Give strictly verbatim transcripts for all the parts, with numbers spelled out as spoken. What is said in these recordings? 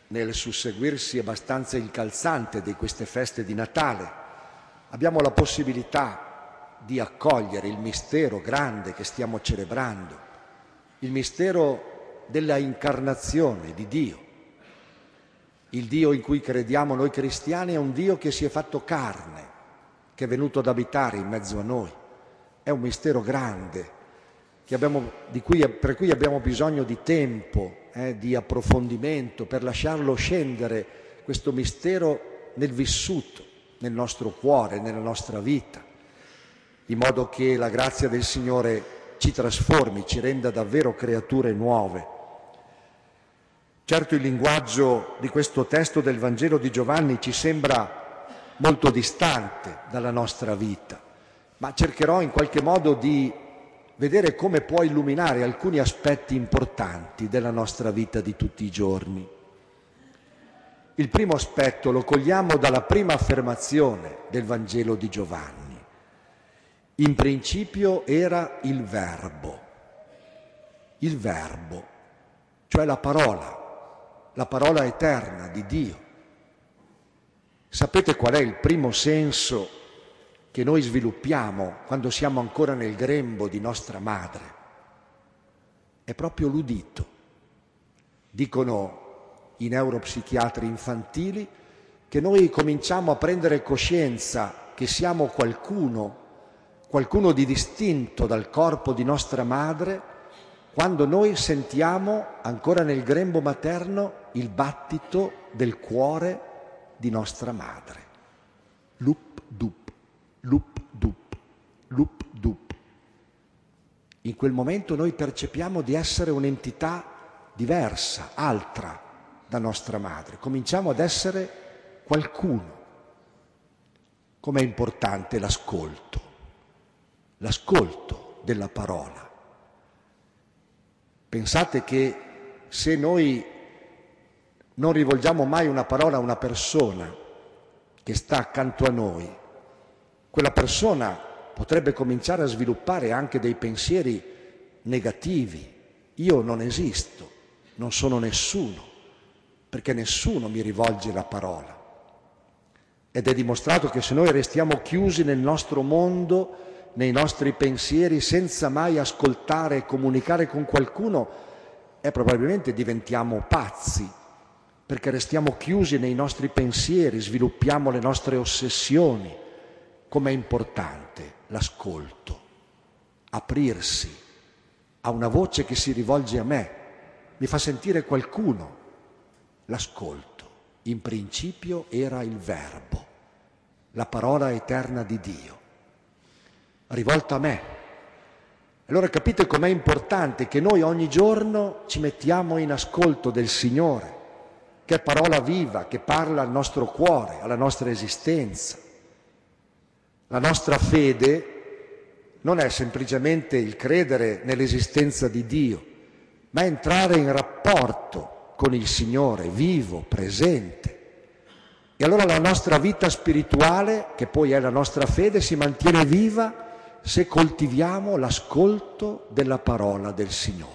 nel susseguirsi abbastanza incalzante di queste feste di Natale, abbiamo la possibilità di accogliere il mistero grande che stiamo celebrando, il mistero della incarnazione di Dio. Il Dio in cui crediamo noi cristiani è un Dio che si è fatto carne, che è venuto ad abitare in mezzo a noi. È un mistero grande che abbiamo, di cui, per cui abbiamo bisogno di tempo, eh, di approfondimento, per lasciarlo scendere questo mistero nel vissuto, nel nostro cuore, nella nostra vita, in modo che la grazia del Signore ci trasformi, ci renda davvero creature nuove. Certo, il linguaggio di questo testo del Vangelo di Giovanni ci sembra molto distante dalla nostra vita, ma cercherò in qualche modo di vedere come può illuminare alcuni aspetti importanti della nostra vita di tutti i giorni. Il primo aspetto lo cogliamo dalla prima affermazione del Vangelo di Giovanni. In principio era il Verbo, il Verbo, cioè la parola, la parola eterna di Dio. Sapete qual è il primo senso che noi sviluppiamo quando siamo ancora nel grembo di nostra madre? È proprio l'udito. Dicono i neuropsichiatri infantili che noi cominciamo a prendere coscienza che siamo qualcuno, qualcuno di distinto dal corpo di nostra madre, quando noi sentiamo ancora nel grembo materno il battito del cuore di nostra madre. Lup dup, lup dup, lup dup. In quel momento noi percepiamo di essere un'entità diversa, altra da nostra madre. Cominciamo ad essere qualcuno. Com'è importante l'ascolto, l'ascolto della parola. Pensate che se noi non rivolgiamo mai una parola a una persona che sta accanto a noi, quella persona potrebbe cominciare a sviluppare anche dei pensieri negativi. Io non esisto, non sono nessuno, perché nessuno mi rivolge la parola. Ed è dimostrato che se noi restiamo chiusi nel nostro mondo, nei nostri pensieri, senza mai ascoltare e comunicare con qualcuno, eh, probabilmente diventiamo pazzi, perché restiamo chiusi nei nostri pensieri, sviluppiamo le nostre ossessioni. Com'è importante l'ascolto, aprirsi a una voce che si rivolge a me, mi fa sentire qualcuno. L'ascolto. In principio era il Verbo, la parola eterna di Dio, rivolta a me. Allora capite com'è importante che noi ogni giorno ci mettiamo in ascolto del Signore, che è parola viva, che parla al nostro cuore, alla nostra esistenza. La nostra fede non è semplicemente il credere nell'esistenza di Dio, ma è entrare in rapporto con il Signore, vivo, presente. E allora la nostra vita spirituale, che poi è la nostra fede, si mantiene viva se coltiviamo l'ascolto della parola del Signore.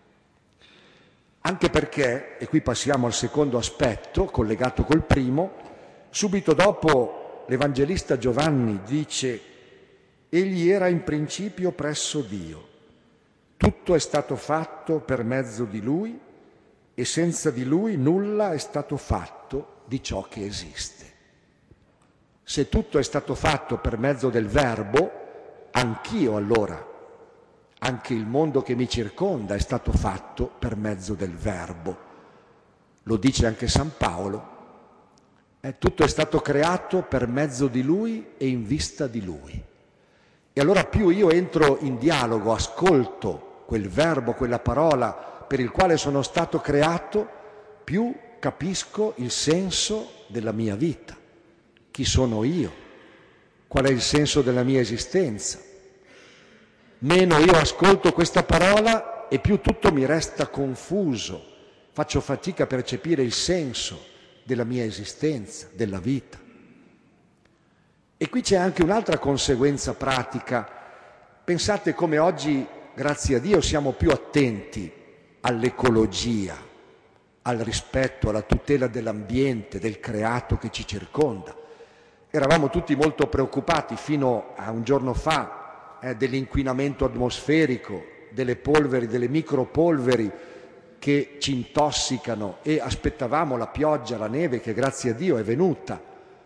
Anche perché, e qui passiamo al secondo aspetto, collegato col primo, subito dopo l'Evangelista Giovanni dice: egli era in principio presso Dio, tutto è stato fatto per mezzo di Lui e senza di Lui nulla è stato fatto di ciò che esiste. Se tutto è stato fatto per mezzo del Verbo, anch'io allora, anche il mondo che mi circonda è stato fatto per mezzo del Verbo. Lo dice anche San Paolo. Eh, tutto è stato creato per mezzo di Lui e in vista di Lui. E allora più io entro in dialogo, ascolto quel verbo, quella parola per il quale sono stato creato, più capisco il senso della mia vita. Chi sono io? Qual è il senso della mia esistenza? Meno io ascolto questa parola e più tutto mi resta confuso, faccio fatica a percepire il senso della mia esistenza, della vita. E qui c'è anche un'altra conseguenza pratica. Pensate come oggi, grazie a Dio, siamo più attenti all'ecologia, al rispetto, alla tutela dell'ambiente, del creato che ci circonda. Eravamo tutti molto preoccupati fino a un giorno fa eh, dell'inquinamento atmosferico, delle polveri, delle micropolveri che ci intossicano, e aspettavamo la pioggia, la neve che grazie a Dio è venuta.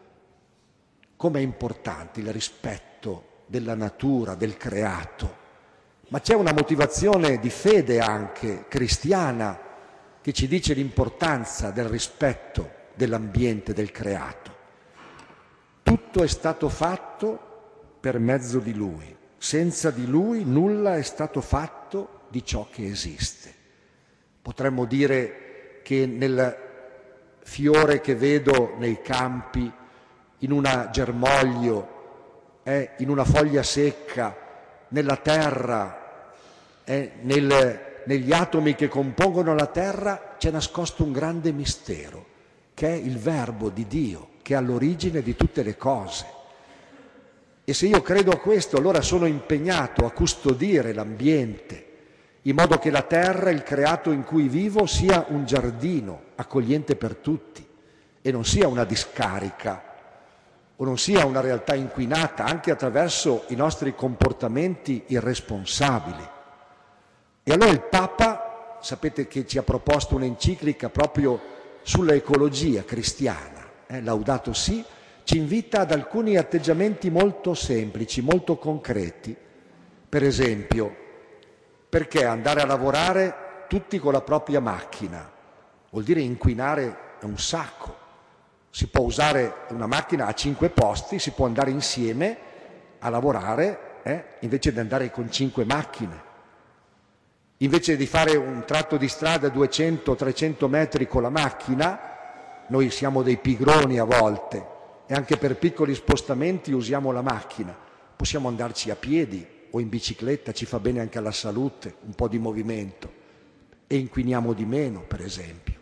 Com'è importante il rispetto della natura, del creato. Ma c'è una motivazione di fede anche cristiana che ci dice l'importanza del rispetto dell'ambiente, del creato. Tutto è stato fatto per mezzo di Lui. Senza di Lui nulla è stato fatto di ciò che esiste. Potremmo dire che nel fiore che vedo nei campi, in una germoglio, eh, in una foglia secca, nella terra, eh, nel, negli atomi che compongono la terra, c'è nascosto un grande mistero, che è il Verbo di Dio, che è all'origine di tutte le cose. E se io credo a questo, allora sono impegnato a custodire l'ambiente, in modo che la terra, il creato in cui vivo, sia un giardino accogliente per tutti e non sia una discarica o non sia una realtà inquinata anche attraverso i nostri comportamenti irresponsabili. E allora il Papa, sapete che ci ha proposto un'enciclica proprio sulla ecologia cristiana, eh, Laudato Si, ci invita ad alcuni atteggiamenti molto semplici, molto concreti. Per esempio, perché andare a lavorare tutti con la propria macchina? Vuol dire inquinare un sacco. Si può usare una macchina a cinque posti, si può andare insieme a lavorare eh, invece di andare con cinque macchine. Invece di fare un tratto di strada duecento trecento metri con la macchina, noi siamo dei pigroni a volte e anche per piccoli spostamenti usiamo la macchina. Possiamo andarci a piedi o in bicicletta, ci fa bene anche alla salute, un po' di movimento, e inquiniamo di meno, per esempio.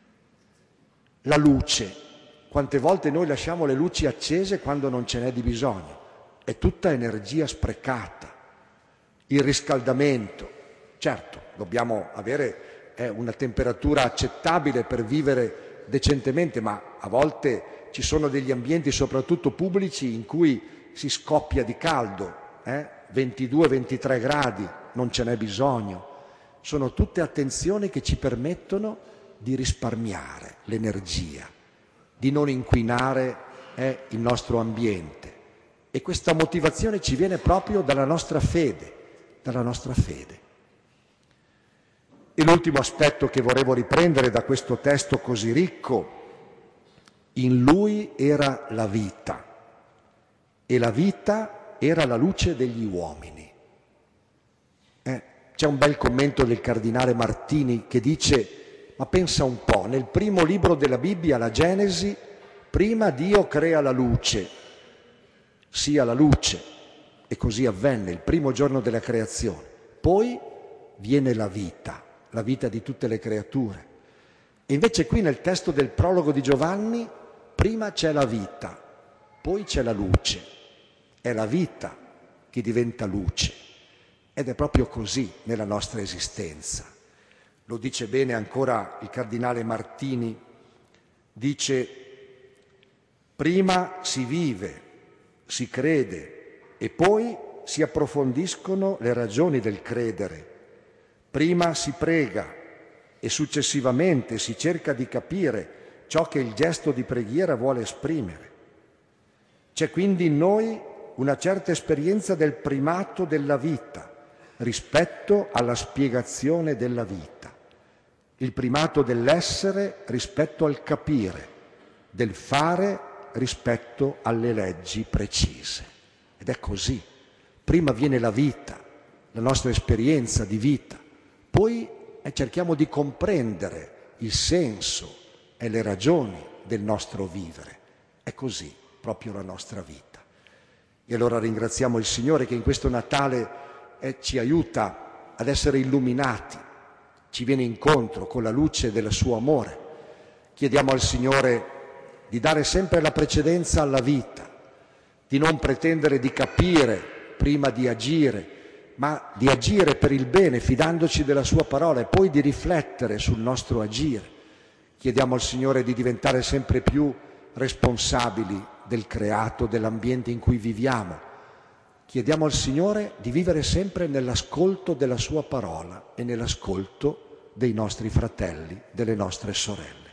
La luce. Quante volte noi lasciamo le luci accese quando non ce n'è di bisogno? È tutta energia sprecata. Il riscaldamento. Certo, dobbiamo avere eh, una temperatura accettabile per vivere decentemente, ma a volte ci sono degli ambienti, soprattutto pubblici, in cui si scoppia di caldo, eh? ventidue ventitré gradi, non ce n'è bisogno. Sono tutte attenzioni che ci permettono di risparmiare l'energia, di non inquinare eh, il nostro ambiente. E questa motivazione ci viene proprio dalla nostra fede, dalla nostra fede. E l'ultimo aspetto che volevo riprendere da questo testo così ricco: in Lui era la vita, e la vita era la luce degli uomini. Eh, c'è un bel commento del cardinale Martini che dice: ma pensa un po', nel primo libro della Bibbia, la Genesi, prima Dio crea la luce, sia la luce, e così avvenne il primo giorno della creazione. Poi viene la vita, la vita di tutte le creature. E invece qui nel testo del prologo di Giovanni, prima c'è la vita, poi c'è la luce. È la vita che diventa luce. Ed è proprio così nella nostra esistenza. Lo dice bene ancora il cardinale Martini, dice: prima si vive, si crede e poi si approfondiscono le ragioni del credere. Prima si prega e successivamente si cerca di capire ciò che il gesto di preghiera vuole esprimere. C'è quindi in noi una certa esperienza del primato della vita rispetto alla spiegazione della vita, il primato dell'essere rispetto al capire, del fare rispetto alle leggi precise. Ed è così. Prima viene la vita, la nostra esperienza di vita, poi eh, cerchiamo di comprendere il senso e le ragioni del nostro vivere. È così proprio la nostra vita. E allora ringraziamo il Signore che in questo Natale eh, ci aiuta ad essere illuminati, ci viene incontro con la luce del suo amore. Chiediamo al Signore di dare sempre la precedenza alla vita, di non pretendere di capire prima di agire, ma di agire per il bene, fidandoci della sua parola, e poi di riflettere sul nostro agire, Chiediamo al Signore di diventare sempre più responsabili del creato, dell'ambiente in cui viviamo. Chiediamo al Signore di vivere sempre nell'ascolto della Sua parola e nell'ascolto dei nostri fratelli, delle nostre sorelle.